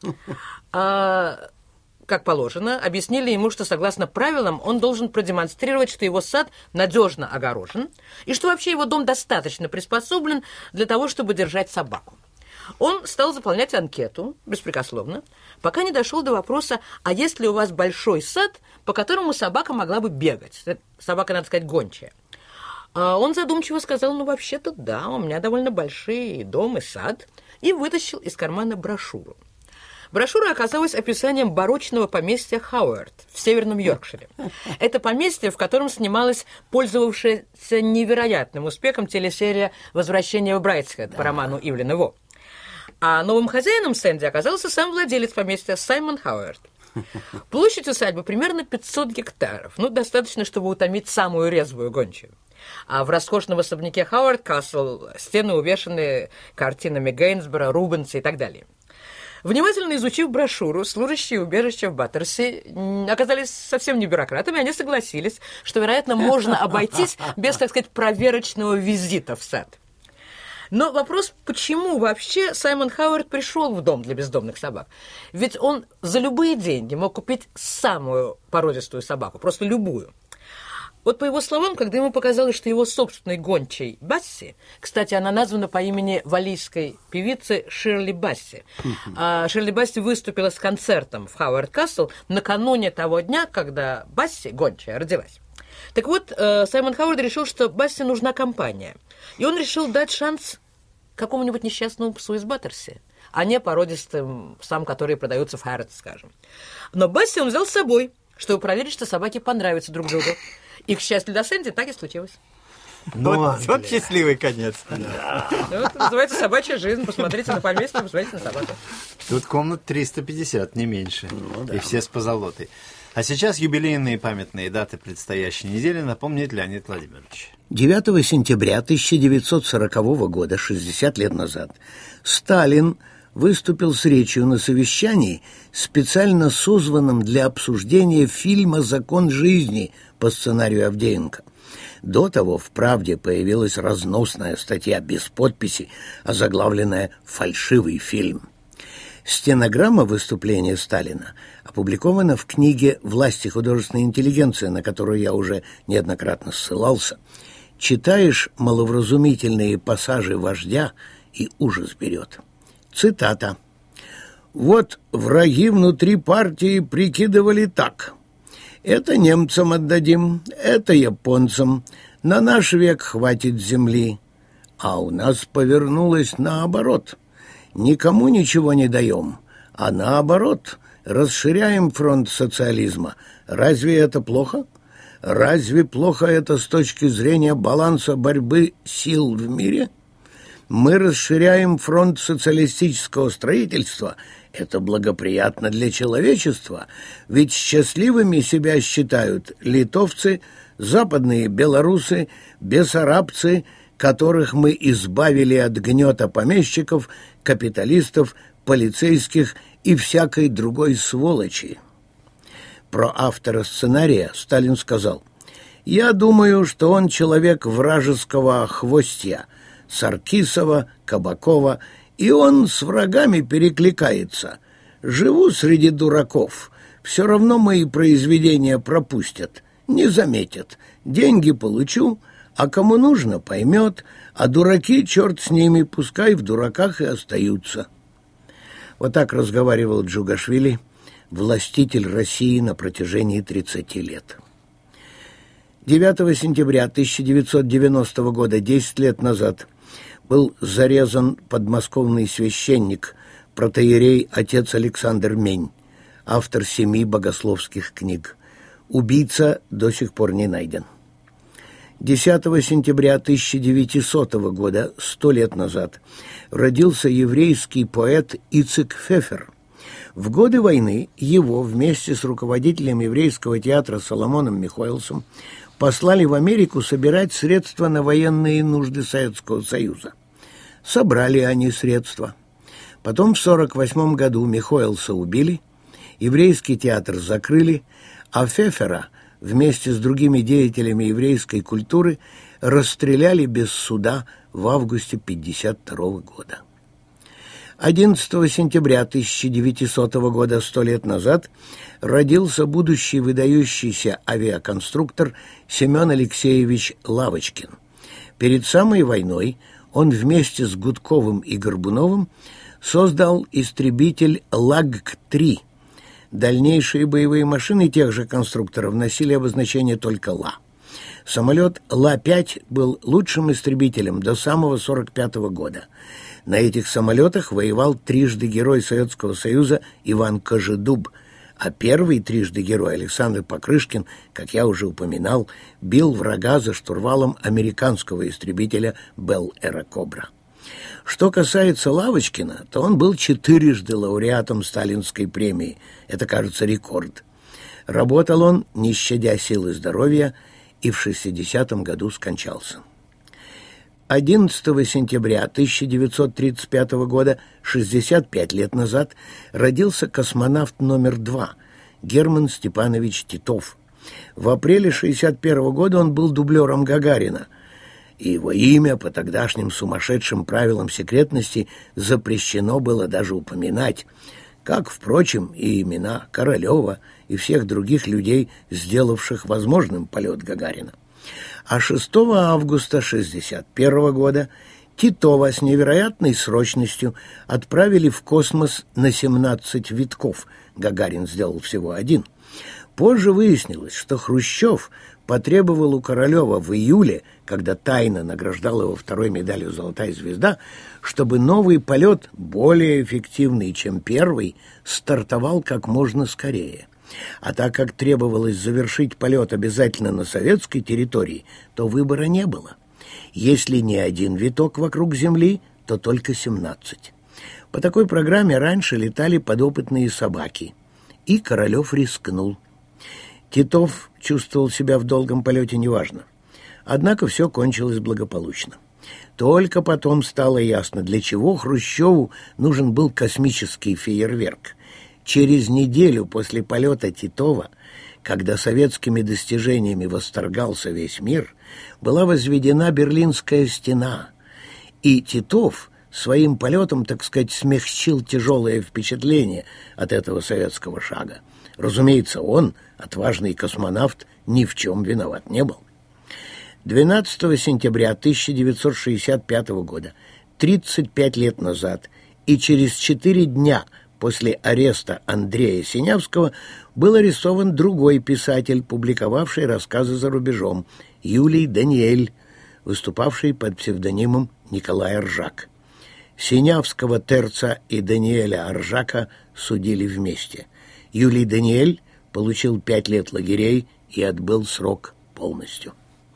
как положено, объяснили ему, что, согласно правилам, он должен продемонстрировать, что его сад надежно огорожен, и что вообще его дом достаточно приспособлен для того, чтобы держать собаку. Он стал заполнять анкету, беспрекословно, пока не дошел до вопроса, а есть ли у вас большой сад, по которому собака могла бы бегать? Собака, надо сказать, гончая. А он задумчиво сказал, ну, вообще-то да, у меня довольно большие и дом, и сад, и вытащил из кармана брошюру. Брошюра оказалась описанием барочного поместья Хауэрд в северном Йоркшире. Это поместье, в котором снималась пользовавшаяся невероятным успехом телесерия «Возвращение в Брайтсхед» по роману Ивлена Во. А новым хозяином Сэнди оказался сам владелец поместья Саймон Хауэрд. Площадь усадьбы примерно 500 гектаров. Ну, достаточно, чтобы утомить самую резвую гончую. А в роскошном особняке Хауард Касл стены увешаны картинами Гейнсбора, Рубенса и так далее. Внимательно изучив брошюру, служащие убежища в Баттерси оказались совсем не бюрократами, они согласились, что, вероятно, можно обойтись без, так сказать, проверочного визита в сад. Но вопрос, почему вообще Саймон Хауард пришел в дом для бездомных собак? Ведь он за любые деньги мог купить самую породистую собаку, просто любую. Вот по его словам, когда ему показалось, что его собственной гончей Басси, кстати, она названа по имени валлийской певицы Ширли Басси. Ширли Басси выступила с концертом в Хауард Касл накануне того дня, когда Басси, гончая, родилась. Так вот, Саймон Хауард решил, что Басси нужна компания. И он решил дать шанс какому-нибудь несчастному псу из Баттерси, а не породистым псам, которые продаются в Харродс, скажем. Но Басси он взял с собой, чтобы проверить, что собаки понравятся друг другу. И, к счастью для Сэнди, так и случилось. Вот счастливый конец. Это называется собачья жизнь. Посмотрите на поместье, посмотрите на собаку. Тут комнат 350, не меньше. И все с позолотой. А сейчас юбилейные памятные даты предстоящей недели напомнит Леонид Владимирович. 9 сентября 1940 года, 60 лет назад, Сталин выступил с речью на совещании, специально созванном для обсуждения фильма «Закон жизни» по сценарию Авдеенко. До того в «Правде» появилась разносная статья без подписи, озаглавленная «Фальшивый фильм». Стенограмма выступления Сталина опубликована в книге «Власть и художественная интеллигенция», на которую я уже неоднократно ссылался. Читаешь маловразумительные пассажи вождя, и ужас берет. Цитата. «Вот враги внутри партии прикидывали так. Это немцам отдадим, это японцам, на наш век хватит земли. А у нас повернулось наоборот. Никому ничего не даем, а наоборот, расширяем фронт социализма. Разве это плохо? Разве плохо это с точки зрения баланса борьбы сил в мире? Мы расширяем фронт социалистического строительства. Это благоприятно для человечества, ведь счастливыми себя считают литовцы, западные белорусы, бессарабцы, которых мы избавили от гнета помещиков, капиталистов, полицейских и всякой другой сволочи». Про автора сценария Сталин сказал: «Я думаю, что он человек вражеского хвостья, Саркисова, Кабакова, и он с врагами перекликается. Живу среди дураков, все равно мои произведения пропустят, не заметят, деньги получу, а кому нужно, поймет, а дураки, черт с ними, пускай в дураках и остаются». Вот так разговаривал Джугашвили, властитель России на протяжении 30 лет. 9 сентября 1990 года, 10 лет назад, был зарезан подмосковный священник, протоиерей отец Александр Мень, автор 7 богословских книг. Убийца до сих пор не найден. 10 сентября 1900 года, 100 лет назад, родился еврейский поэт Ицек Фефер. В годы войны его вместе с руководителем еврейского театра Соломоном Михоэлсом послали в Америку собирать средства на военные нужды Советского Союза. Собрали они средства. Потом в 1948 году Михоэлса убили, еврейский театр закрыли, а Фефера вместе с другими деятелями еврейской культуры расстреляли без суда в августе 1952 года. 11 сентября 1900 года, 100 лет назад, родился будущий выдающийся авиаконструктор Семен Алексеевич Лавочкин. Перед самой войной он вместе с Гудковым и Горбуновым создал истребитель ЛАГ-3. Дальнейшие боевые машины тех же конструкторов носили обозначение только «Ла». Самолет Ла-5 был лучшим истребителем до самого 1945 года. На этих самолетах воевал трижды герой Советского Союза Иван Кожедуб, а первый трижды герой Александр Покрышкин, как я уже упоминал, бил врага за штурвалом американского истребителя Белл Эракобра. Что касается Лавочкина, то он был 4-жды лауреатом Сталинской премии. Это, кажется, рекорд. Работал он, не щадя сил и здоровья, и в 60-м году скончался. 11 сентября 1935 года, 65 лет назад, родился космонавт номер 2 Герман Степанович Титов. В апреле 1961 года он был дублером Гагарина, и его имя по тогдашним сумасшедшим правилам секретности запрещено было даже упоминать, как, впрочем, и имена Королева и всех других людей, сделавших возможным полет Гагарина. А 6 августа 1961 года Титова с невероятной срочностью отправили в космос на 17 витков. Гагарин сделал всего 1. Позже выяснилось, что Хрущев потребовал у Королева в июле, когда тайно награждал его 2-й медалью «Золотая звезда», чтобы новый полет, более эффективный, чем первый, стартовал как можно скорее. А так как требовалось завершить полет обязательно на советской территории, то выбора не было. Если не 1 виток вокруг Земли, то только 17. По такой программе раньше летали подопытные собаки. И Королев рискнул. Титов чувствовал себя в долгом полете неважно. Однако все кончилось благополучно. Только потом стало ясно, для чего Хрущеву нужен был космический фейерверк. Через неделю после полета Титова, когда советскими достижениями восторгался весь мир, была возведена Берлинская стена, и Титов своим полетом, так сказать, смягчил тяжелое впечатление от этого советского шага. Разумеется, он, отважный космонавт, ни в чем виноват не был. 12 сентября 1965 года, 35 лет назад, и через 4 дня после ареста Андрея Синявского, был арестован другой писатель, публиковавший рассказы за рубежом, Юлий Даниэль, выступавший под псевдонимом Николай Оржак. Синявского, Терца и Даниэля Оржака судили вместе. Юлий Даниэль получил 5 лет лагерей и отбыл срок полностью.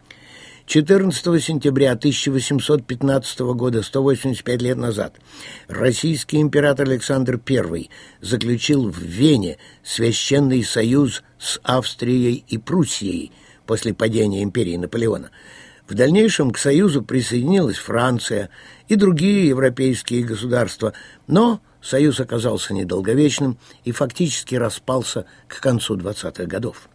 14 сентября 1815 года, 185 лет назад, российский император Александр I заключил в Вене священный союз с Австрией и Пруссией после падения империи Наполеона. В дальнейшем к союзу присоединилась Франция и другие европейские государства, но союз оказался недолговечным и фактически распался к концу 20-х годов.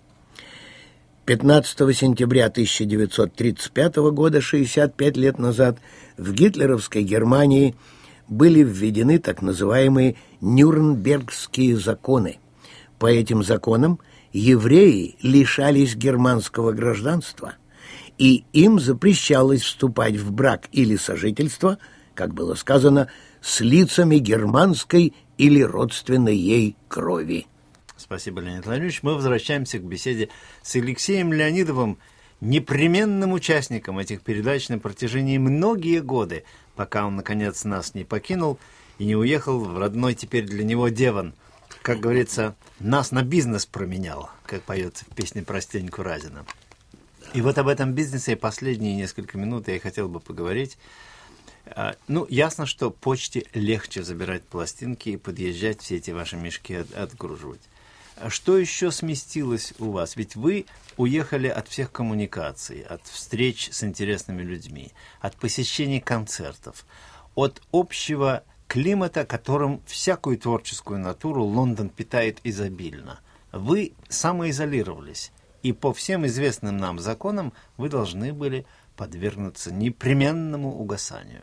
15 сентября 1935 года, 65 лет назад, в гитлеровской Германии были введены так называемые Нюрнбергские законы. По этим законам евреи лишались германского гражданства, и им запрещалось вступать в брак или сожительство, как было сказано, с лицами германской или родственной ей крови. Спасибо, Леонид Владимирович. Мы возвращаемся к беседе с Алексеем Леонидовым, непременным участником этих передач на протяжении многие годы, пока он, наконец, нас не покинул и не уехал в родной теперь для него Девон. Как говорится, нас на бизнес променял, как поется в песне про Стеньку Разина. И вот об этом бизнесе последние несколько минут я и хотел бы поговорить. Ясно, что почте легче забирать пластинки и подъезжать, все эти ваши мешки отгруживать. Что еще сместилось у вас? Ведь вы уехали от всех коммуникаций, от встреч с интересными людьми, от посещений концертов, от общего климата, которым всякую творческую натуру Лондон питает изобильно. Вы самоизолировались, и по всем известным нам законам вы должны были подвергнуться непременному угасанию.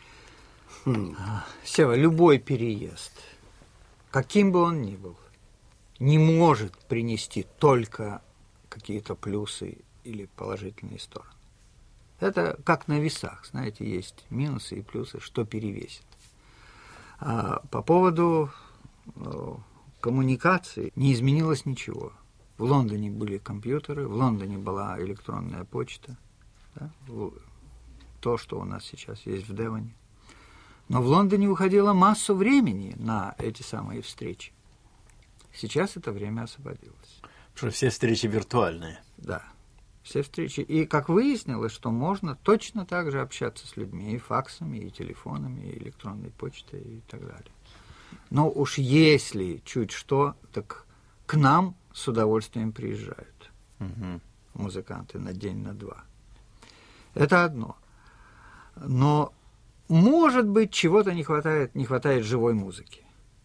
Сева, любой переезд, каким бы он ни был, не может принести только какие-то плюсы или положительные стороны. Это как на весах, знаете, есть минусы и плюсы, что перевесит. А по поводу коммуникации не изменилось ничего. В Лондоне были компьютеры, в Лондоне была электронная почта, да? То, что у нас сейчас есть в Девоне. Но в Лондоне уходила массу времени на эти самые встречи. Сейчас это время освободилось. Потому что все встречи виртуальные. Да, все встречи. И как выяснилось, что можно точно так же общаться с людьми и факсами, и телефонами, и электронной почтой, и так далее. Но уж если чуть что, так к нам с удовольствием приезжают. Угу. музыканты на день, на два. Это одно. Но, может быть, чего-то не хватает живой музыки.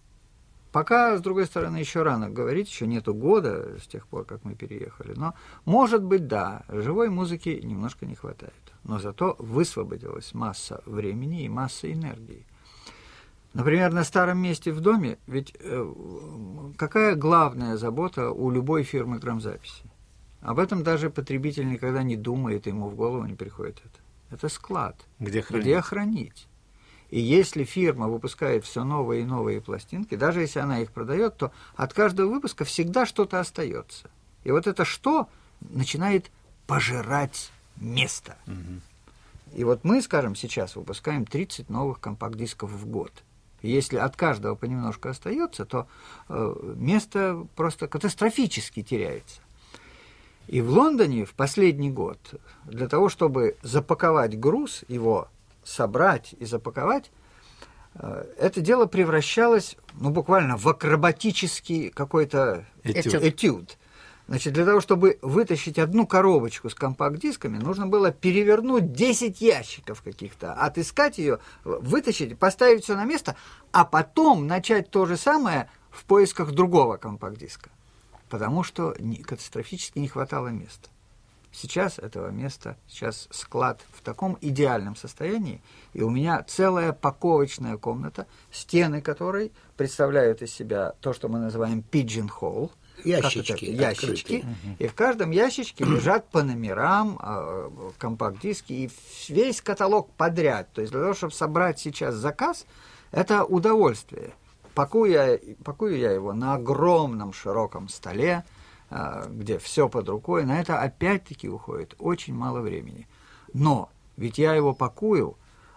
Пока, с другой стороны, еще рано говорить, еще нету года с тех пор, как мы переехали. Но, может быть, да, живой музыки немножко не хватает. Но зато высвободилась масса времени и масса энергии. Например, на старом месте в доме, ведь какая главная забота у любой фирмы грамзаписи? Об этом даже потребитель никогда не думает, ему в голову не приходит это. Это склад, где хранить. И если фирма выпускает все новые и новые пластинки, даже если она их продает, то от каждого выпуска всегда что-то остается. И вот это что начинает пожирать место. И вот мы, скажем, сейчас выпускаем 30 новых компакт-дисков в год. И если от каждого понемножку остается, то место просто катастрофически теряется. И в Лондоне в последний год для того, чтобы запаковать груз, его собрать и запаковать, это дело превращалось, буквально в акробатический какой-то этюд. Значит, для того, чтобы вытащить одну коробочку с компакт-дисками, нужно было перевернуть 10 ящиков каких-то, отыскать ее, вытащить, поставить все на место, а потом начать то же самое в поисках другого компакт-диска, потому что катастрофически не хватало места. Сейчас этого места, сейчас склад в таком идеальном состоянии, и у меня целая паковочная комната, стены которой представляют из себя то, что мы называем pigeonhole, ящички. И в каждом ящичке лежат по номерам компакт-диски и весь каталог подряд. То есть для того, чтобы собрать сейчас заказ, это удовольствие. Пакую я его на огромном широком столе, где все под рукой, на это опять-таки уходит очень мало времени. Но ведь я его пакую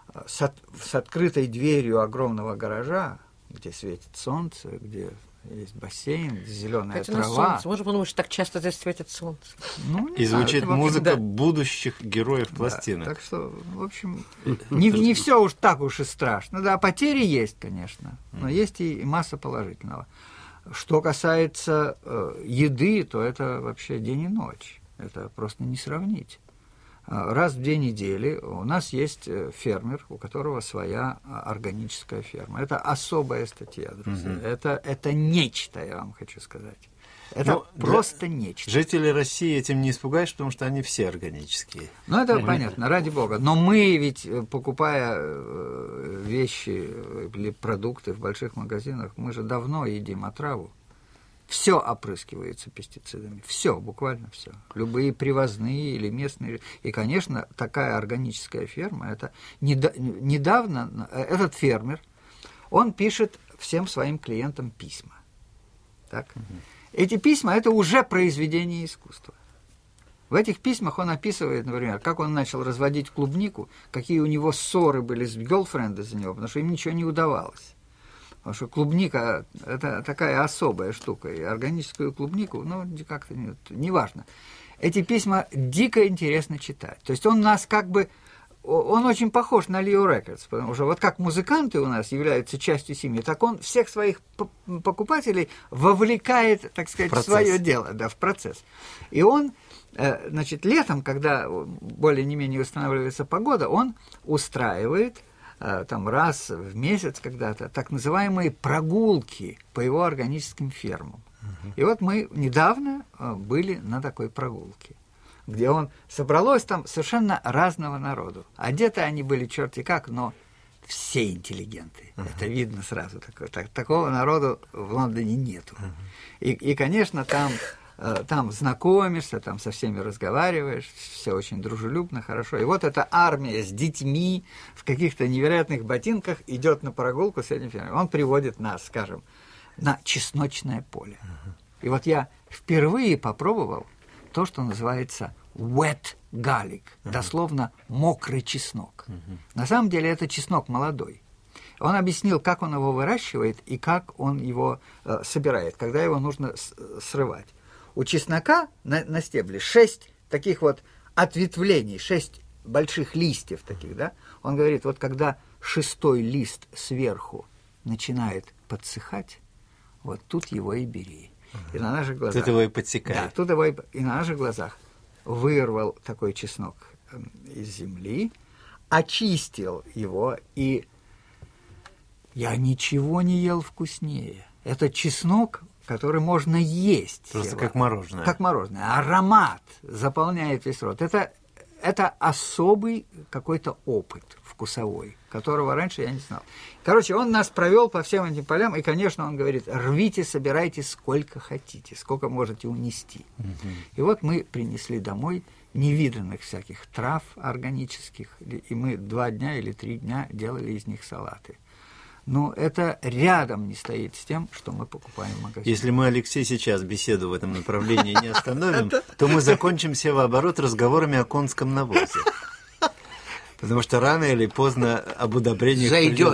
с открытой дверью огромного гаража, где светит солнце, где есть бассейн, зеленая трава. Можно подумать, что так часто здесь светит солнце. И звучит музыка будущих героев пластинок. Так что, в общем, не все уж так уж и страшно. Да, потери есть, конечно, но есть и масса положительного. Что касается еды, то это вообще день и ночь. Это просто не сравнить. Раз в 2 недели у нас есть фермер, у которого своя органическая ферма. Это особая статья, друзья. Это нечто, я вам хочу сказать. Это просто нечто. Жители России этим не испугаешь, потому что они все органические. Ну, это понятно, ради бога. Но мы ведь, покупая вещи или продукты в больших магазинах, мы же давно едим отраву. Все опрыскивается пестицидами. Все, буквально все. Любые привозные или местные. И, конечно, такая органическая ферма, это недавно этот фермер, он пишет всем своим клиентам письма. Так? Эти письма – это уже произведение искусства. В этих письмах он описывает, например, как он начал разводить клубнику, какие у него ссоры были с гёрлфрендом за него, потому что им ничего не удавалось. Потому что клубника – это такая особая штука, и органическую клубнику, как-то неважно. Эти письма дико интересно читать. То есть он нас как бы, он очень похож на Leo Records, потому что вот как музыканты у нас являются частью семьи, так он всех своих покупателей вовлекает, так сказать, в свое дело, в процесс. И он, значит, летом, когда более-менее устанавливается погода, он устраивает там раз в месяц когда-то так называемые прогулки по его органическим фермам. И вот мы недавно были на такой прогулке, где собралось там совершенно разного народу. Одеты они были черти как, но все интеллигенты. Это видно сразу. Такого народу в Лондоне нету. И конечно, там знакомишься, там со всеми разговариваешь, все очень дружелюбно, хорошо. И вот эта армия с детьми в каких-то невероятных ботинках идет на прогулку с этим фермером. Он приводит нас, скажем, на чесночное поле. И вот я впервые попробовал то, что называется wet garlic, дословно мокрый чеснок. На самом деле это чеснок молодой. Он объяснил, как он его выращивает и как он его собирает, когда его нужно срывать. У чеснока на стебле 6 таких вот ответвлений, 6 больших листьев таких, да? Он говорит, вот когда 6-й лист сверху начинает подсыхать, вот тут его и бери. И на наших глазах... Тут его и подсекай. Да, тут его и на наших глазах вырвал такой чеснок из земли, очистил его, и я ничего не ел вкуснее. Это чеснок, который можно есть. Просто как мороженое. Как мороженое. Аромат заполняет весь рот. Это особый какой-то опыт вкусовой, которого раньше я не знал. Короче, он нас провел по всем этим полям, и, конечно, он говорит: рвите, собирайте сколько хотите, сколько можете унести. И вот мы принесли домой невиданных всяких трав органических, и мы 2 дня или 3 дня делали из них салаты. Но это рядом не стоит с тем, что мы покупаем в магазине. Если мы, Алексей, сейчас беседу в этом направлении не остановим, то мы закончим севооборот разговорами о конском навозе. Потому что рано или поздно об удобрениях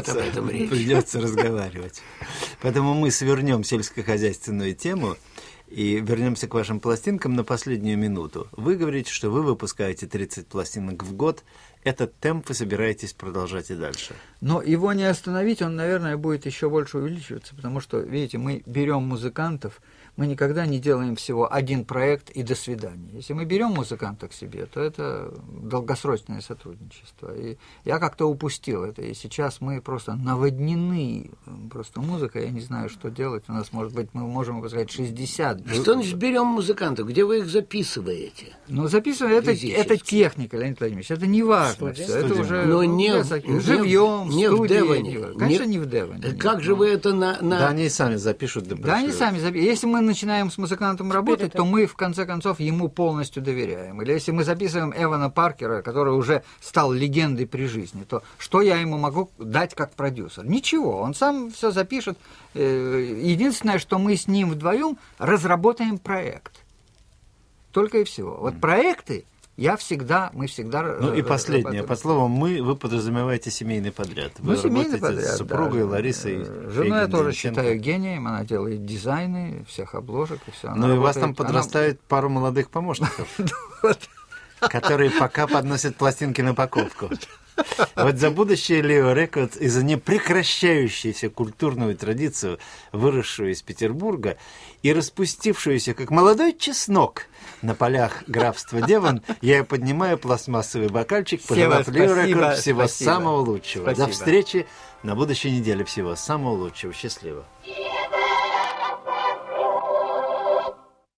придется разговаривать. Поэтому мы свернем сельскохозяйственную тему и вернемся к вашим пластинкам на последнюю минуту. Вы говорите, что вы выпускаете 30 пластинок в год. Этот темп вы собираетесь продолжать и дальше? Но его не остановить, он, наверное, будет еще больше увеличиваться, потому что, видите, мы берем музыкантов, мы никогда не делаем всего один проект и до свидания. Если мы берем музыканта к себе, то это долгосрочное сотрудничество. И я как-то упустил это, и сейчас мы просто наводнены просто музыкой, я не знаю, что делать. У нас, может быть, мы можем выпускать 60. Что значит берем музыкантов? Где вы их записываете? Ну, записываем, это техника, Леонид Владимирович, это не важно. Все, это уже но живьем, не в Девоне. Конечно, не в Девоне. Как же вы это на... Да, они и сами запишут. Да, они сами запишут. Если мы начинаем с музыкантом работать, то мы, в конце концов, ему полностью доверяем. Или если мы записываем Эвана Паркера, который уже стал легендой при жизни, то что я ему могу дать как продюсер? Ничего, он сам все запишет. Единственное, что мы с ним вдвоем разработаем проект. Только и всего. Вот проекты мы всегда... Ну и последнее. Под словом «мы» вы подразумеваете семейный подряд. Вы семейный работаете подряд, с супругой, да. Ларисой. Жену я тоже считаю гением. Она делает дизайны всех обложек и все. Ну и у вас там подрастает пару молодых помощников, которые пока подносят пластинки на упаковку. Вот за будущее Leo Records и за непрекращающуюся культурную традицию, выросшую из Петербурга и распустившуюся, как молодой чеснок, на полях графства Девон, я поднимаю пластмассовый бокальчик, пожелав Leo Records всего самого лучшего. До встречи на будущей неделе. Всего самого лучшего. Счастливо.